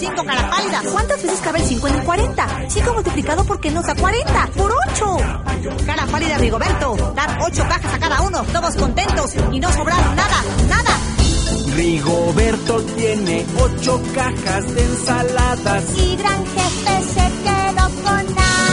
5, cara pálida. ¿Cuántas veces cabe el 5 en el 40? 5 multiplicado por qué nos da 40. ¡Por 8! Cara pálida, Rigoberto. Dar 8 cajas a cada uno, todos contentos y no sobraron nada, nada. Rigoberto tiene 8 cajas de ensaladas. Y gran jefe se quedó con nada.